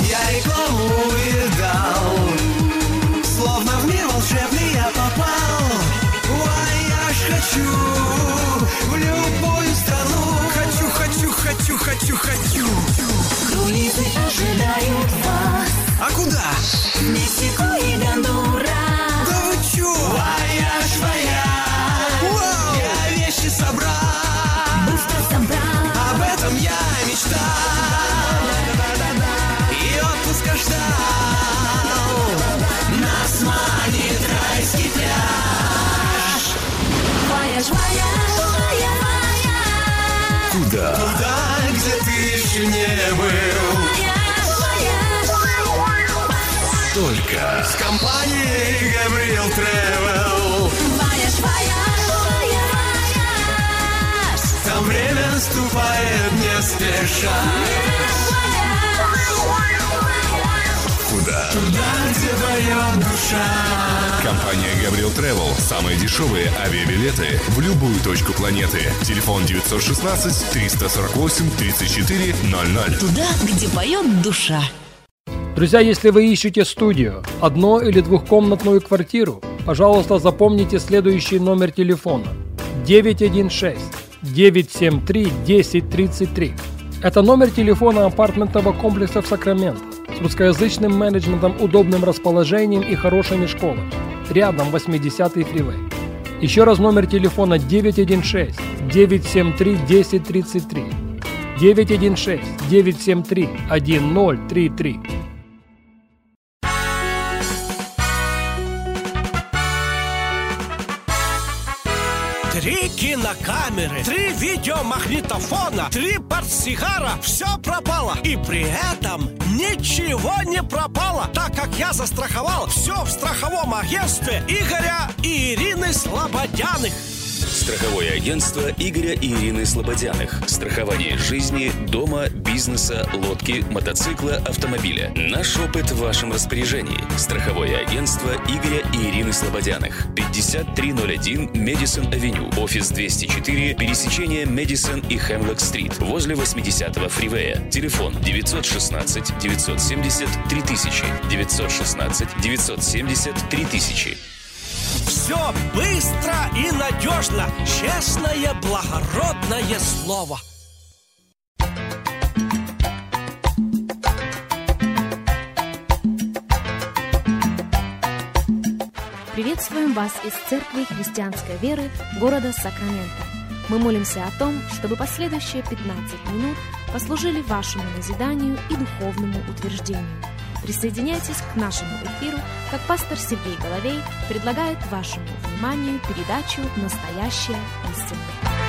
Я рекламу видал, словно в мир волшебный я попал. Ой, я ж хочу в любую страну. Хочу. Круизы ожидают вас. А куда? В Мексику и Гондурас. Да вы чё? Вояж. Вау! Я вещи собрал. Быстро собрал. Об этом я мечтал. И отпуска ждал. Нас манит райский пляж. Вояж. Куда? Туда, где ты еще не был. Только С компанией Габриэл Тревел. Вояж. Там время наступает не спеша. куда? Туда, где поет душа. Компания Gabriel Travel. Самые дешевые авиабилеты в любую точку планеты. Телефон 916-348-3400. Туда, где поет душа. Друзья, если вы ищете студию, одно- или двухкомнатную квартиру, пожалуйста, запомните следующий номер телефона: 916-973-1033. Это номер телефона апартментного комплекса в Сакраменто с русскоязычным менеджментом, удобным расположением и хорошими школами. Рядом 80-й фривей. Еще раз номер телефона: 916-973-1033. 916-973-1033. Три кинокамеры, 3 видеомагнитофона, 3 портсигара. Все пропало. И при этом ничего не пропало, так как я застраховал все в страховом агентстве Игоря и Ирины Слободяных. Страховое агентство Игоря и Ирины Слободяных. Страхование жизни, дома, бизнеса, лодки, мотоцикла, автомобиля. Наш опыт в вашем распоряжении. Страховое агентство Игоря и Ирины Слободяных. 5301 Мэдисон-авеню. Офис 204. Пересечение Мэдисон и Хемлок-стрит. Возле 80-го фривея. Телефон 916-970-3000. 916-970-3000. Все быстро и надежно. Честное, благородное слово. Приветствуем вас из Церкви Христианской Веры города Сакраменто. Мы молимся о том, чтобы последующие 15 минут послужили вашему назиданию и духовному утверждению. Присоединяйтесь к нашему эфиру, как пастор Сергей Головей предлагает вашему вниманию передачу «Настоящая истина».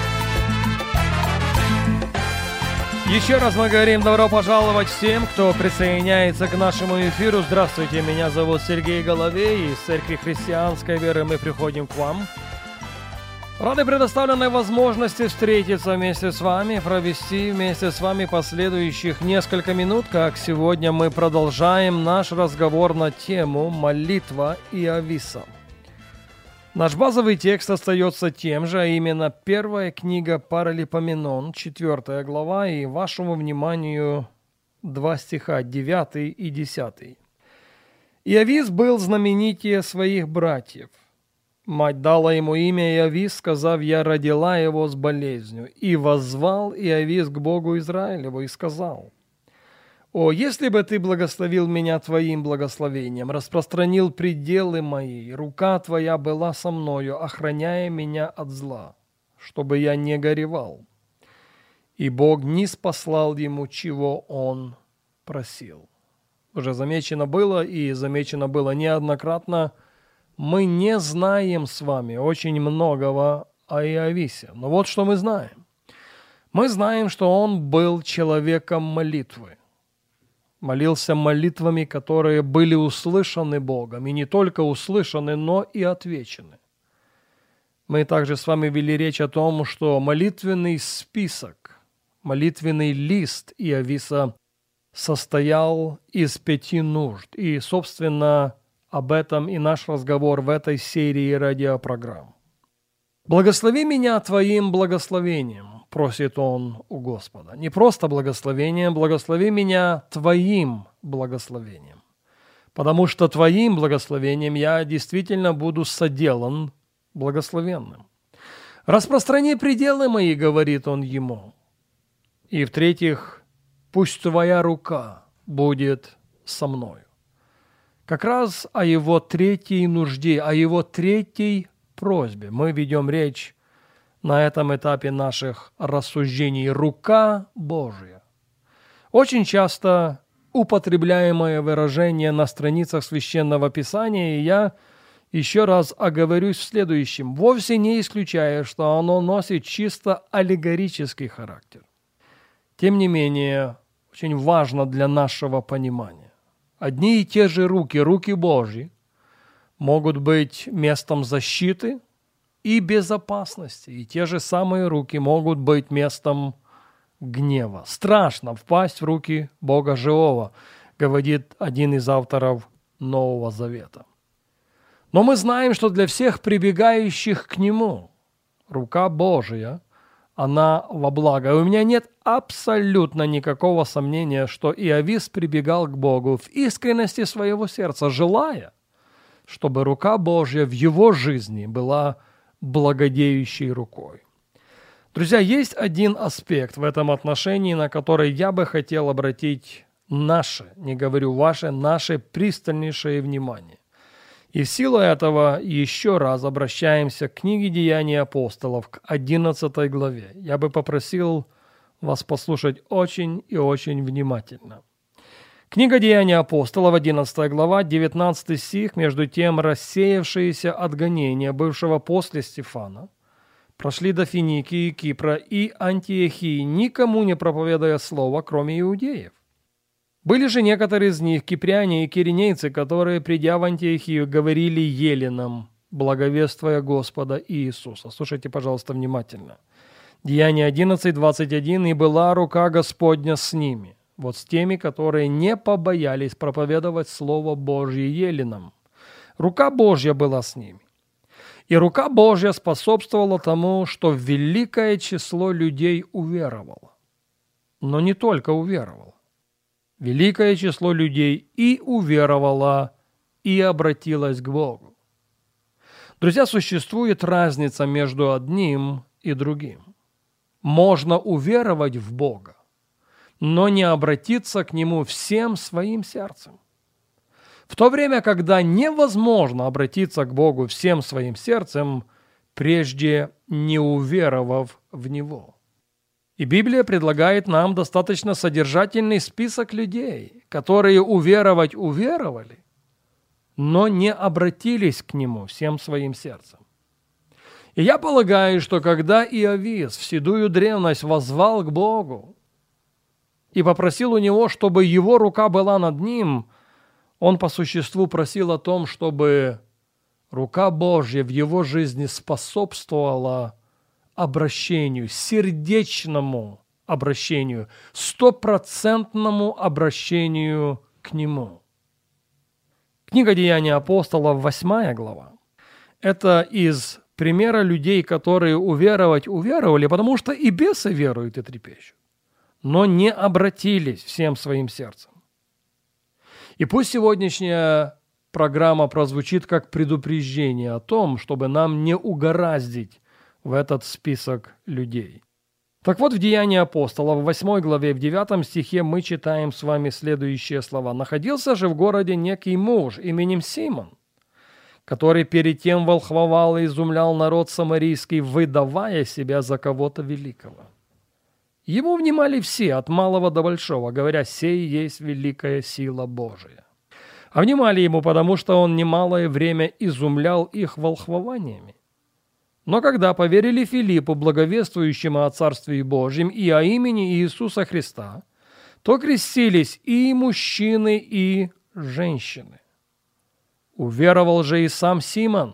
Еще раз мы говорим добро пожаловать всем, кто присоединяется к нашему эфиру. Здравствуйте, меня зовут Сергей Головей. Из Церкви Христианской Веры мы приходим к вам. Рады предоставленной возможности встретиться вместе с вами, провести вместе с вами последующих несколько минут, как сегодня мы продолжаем наш разговор на тему «Молитва Иовиса». Наш базовый текст остается тем же, а именно первая книга Паралипоменон, 4 глава, и вашему вниманию 2 стиха, 9 и 10. Иовис был знаменитее своих братьев. Мать дала ему имя Иовис, сказав: «Я родила его с болезнью». И воззвал Иовис к Богу Израилеву и сказал: «О, если бы ты благословил меня твоим благословением, распространил пределы мои, рука твоя была со мною, охраняя меня от зла, чтобы я не горевал». И Бог ниспослал ему, чего он просил. Уже замечено было, и замечено было неоднократно, мы не знаем с вами очень многого о Иовисе. Но вот что мы знаем. Мы знаем, что он был человеком молитвы. Молился молитвами, которые были услышаны Богом. И не только услышаны, но и отвечены. Мы также с вами вели речь о том, что молитвенный список, молитвенный лист Иовиса состоял из 5 нужд. И, собственно, об этом и наш разговор в этой серии радиопрограмм. «Благослови меня твоим благословением», просит он у Господа. Не просто благословение, благослови меня твоим благословением. Потому что Твоим благословением я действительно буду соделан благословенным. «Распространи пределы мои», — говорит он ему. И в-третьих, «пусть Твоя рука будет со мною». Как раз о его третьей нужде, о его третьей просьбе мы ведем речь на этом этапе наших рассуждений. Рука Божья. Очень часто употребляемое выражение на страницах Священного Писания, и я еще раз оговорюсь в следующем, вовсе не исключая, что оно носит чисто аллегорический характер. Тем не менее, очень важно для нашего понимания. Одни и те же руки Божьи, могут быть местом защиты и безопасности, и те же самые руки могут быть местом гнева. Страшно впасть в руки Бога живого, говорит один из авторов Нового Завета. Но мы знаем, что для всех прибегающих к Нему рука Божия, она во благо. И у меня нет абсолютно никакого сомнения, что Иовис прибегал к Богу в искренности своего сердца, желая, чтобы рука Божья в его жизни была благодеющей рукой. Друзья, есть один аспект в этом отношении, на который я бы хотел обратить наше, не говорю ваше, наше пристальнейшее внимание. И в силу этого еще раз обращаемся к книге «Деяний апостолов», к 11 главе. Я бы попросил вас послушать очень и очень внимательно. Книга «Деяний апостолов», 11 глава, 19 стих, между тем рассеявшиеся от гонения, бывшего после Стефана, прошли до Финикии, Кипра и Антиохии, никому не проповедуя слова, кроме иудеев. Были же некоторые из них, кипряне и киринейцы, которые, придя в Антиохию, говорили еленам, благовествуя Господа Иисуса. Слушайте, пожалуйста, внимательно. Деяния 11, 21. «И была рука Господня с ними». Вот с теми, которые не побоялись проповедовать Слово Божье еленам. Рука Божья была с ними. И рука Божья способствовала тому, что великое число людей уверовало. Но не только уверовало. Великое число людей и уверовало, и обратилось к Богу. Друзья, существует разница между одним и другим. Можно уверовать в Бога, но не обратиться к Нему всем своим сердцем. В то время, когда невозможно обратиться к Богу всем своим сердцем, прежде не уверовав в Него. И Библия предлагает нам достаточно содержательный список людей, которые уверовали, но не обратились к Нему всем своим сердцем. И я полагаю, что когда Иовис в седую древность воззвал к Богу и попросил у Него, чтобы Его рука была над ним, он по существу просил о том, чтобы рука Божья в его жизни способствовала обращению, сердечному обращению, 100% обращению к Нему. Книга «Деяния апостолов», 8 глава. Это из примера людей, которые уверовали, потому что и бесы веруют и трепещут, но не обратились всем своим сердцем. И пусть сегодняшняя программа прозвучит как предупреждение о том, чтобы нам не угораздить в этот список людей. Так вот, в Деянии апостолов, в 8 главе, в 9 стихе мы читаем с вами следующие слова. «Находился же в городе некий муж именем Симон, который перед тем волхвовал и изумлял народ самарийский, выдавая себя за кого-то великого. Ему внимали все, от малого до большого, говоря, сей есть великая сила Божия. А внимали ему, потому что он немалое время изумлял их волхвованиями. Но когда поверили Филиппу, благовествующему о Царстве Божьем и о имени Иисуса Христа, то крестились и мужчины, и женщины. Уверовал же и сам Симон».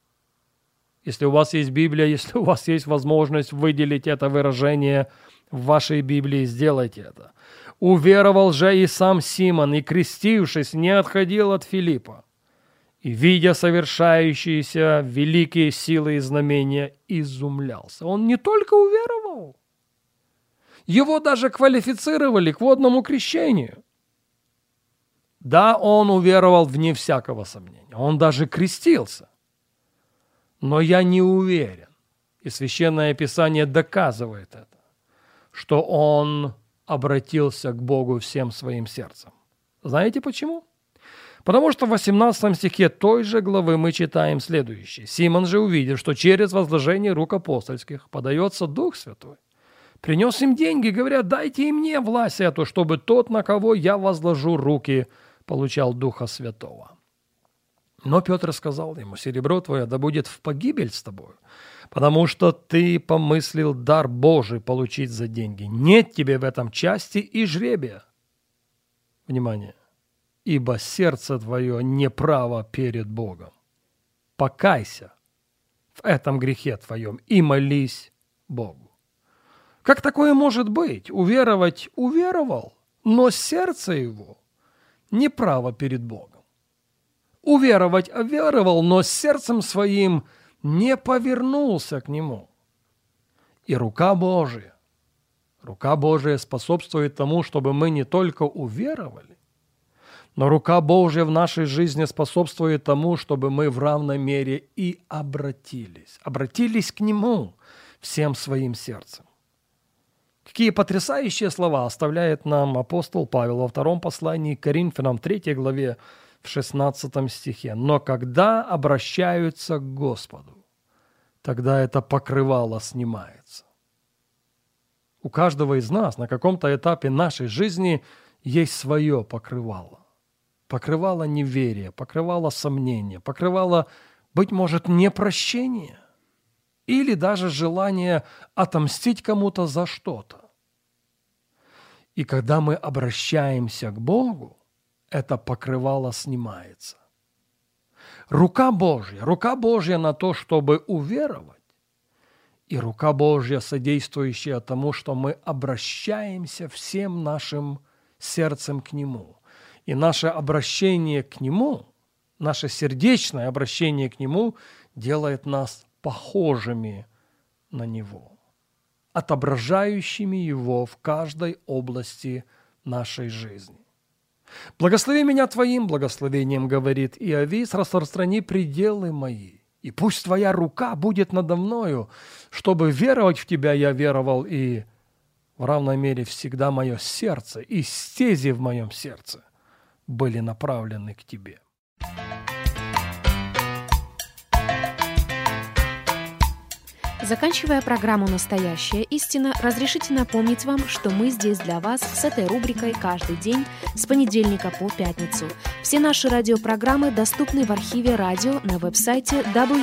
Если у вас есть Библия, если у вас есть возможность выделить это выражение в вашей Библии, сделайте это. «Уверовал же и сам Симон, и, крестившись, не отходил от Филиппа, и, видя совершающиеся великие силы и знамения, изумлялся». Он не только уверовал, его даже квалифицировали к водному крещению. Да, он уверовал вне всякого сомнения. Он даже крестился. Но я не уверен, и Священное Писание доказывает это, что он обратился к Богу всем своим сердцем. Знаете почему? Потому что в 18 стихе той же главы мы читаем следующее. «Симон же, увидев, что через возложение рук апостольских подается Дух Святой, принес им деньги, говоря, дайте и мне власть эту, чтобы тот, на кого я возложу руки, получал Духа Святого». Но Петр сказал ему, серебро твое да будет в погибель с тобою, потому что ты помыслил дар Божий получить за деньги. Нет тебе в этом части и жребия. Внимание. Ибо сердце твое неправо перед Богом. Покайся в этом грехе твоем и молись Богу. Как такое может быть? Уверовать уверовал, но сердце его неправо перед Богом. Уверовать уверовал, но сердцем своим не повернулся к нему. И рука Божия способствует тому, чтобы мы не только уверовали, но рука Божья в нашей жизни способствует тому, чтобы мы в равной мере и обратились к Нему всем своим сердцем. Какие потрясающие слова оставляет нам апостол Павел во втором послании к Коринфянам, 3 главе, в 16 стихе. «Но когда обращаются к Господу, тогда это покрывало снимается». У каждого из нас на каком-то этапе нашей жизни есть свое покрывало. Покрывало неверия, покрывало сомнения, покрывало, быть может, непрощение или даже желание отомстить кому-то за что-то. И когда мы обращаемся к Богу, это покрывало снимается. Рука Божья на то, чтобы уверовать, и рука Божья, содействующая тому, что мы обращаемся всем нашим сердцем к Нему. И наше обращение к Нему, наше сердечное обращение к Нему делает нас похожими на Него, отображающими Его в каждой области нашей жизни. «Благослови меня Твоим благословением, говорит Иовис, распространи пределы мои, и пусть Твоя рука будет надо мною, чтобы веровать в Тебя я веровал, и в равной мере всегда мое сердце и стези в моем сердце были направлены к Тебе». Заканчивая программу «Настоящая истина», разрешите напомнить вам, что мы здесь для вас с этой рубрикой каждый день с понедельника по пятницу. Все наши радиопрограммы доступны в архиве радио на веб-сайте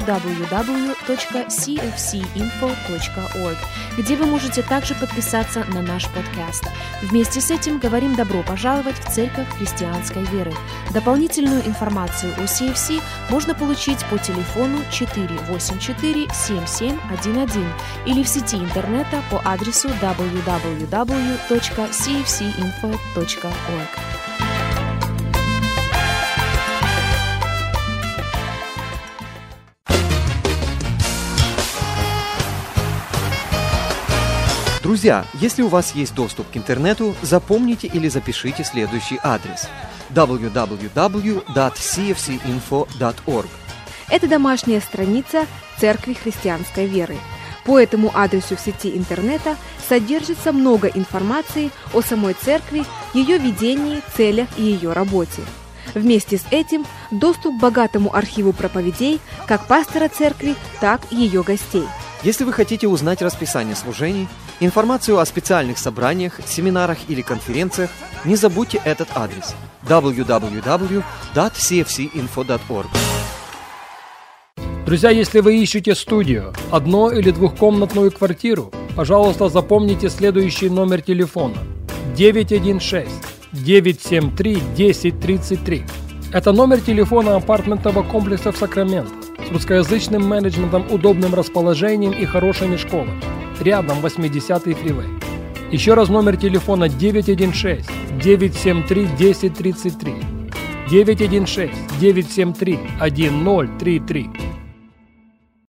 www.cfcinfo.org, где вы можете также подписаться на наш подкаст. Вместе с этим говорим добро пожаловать в Церковь Христианской Веры. Дополнительную информацию о CFC можно получить по телефону 484-7711 или в сети интернета по адресу www.cfcinfo.org. Друзья, если у вас есть доступ к интернету, запомните или запишите следующий адрес: www.cfcinfo.org. Это домашняя страница Церкви Христианской Веры. По этому адресу в сети интернета содержится много информации о самой церкви, ее ведении, целях и ее работе. Вместе с этим доступ к богатому архиву проповедей как пастора церкви, так и ее гостей. Если вы хотите узнать расписание служений, информацию о специальных собраниях, семинарах или конференциях, не забудьте этот адрес: www.cfcinfo.org. Друзья, если вы ищете студию, одно- или двухкомнатную квартиру, пожалуйста, запомните следующий номер телефона: 916-973-1033. Это номер телефона апартментного комплекса в Сакраменто с русскоязычным менеджментом, удобным расположением и хорошими школами. Рядом 80-й фривей. Еще раз номер телефона: 916-973-1033. 916-973-1033.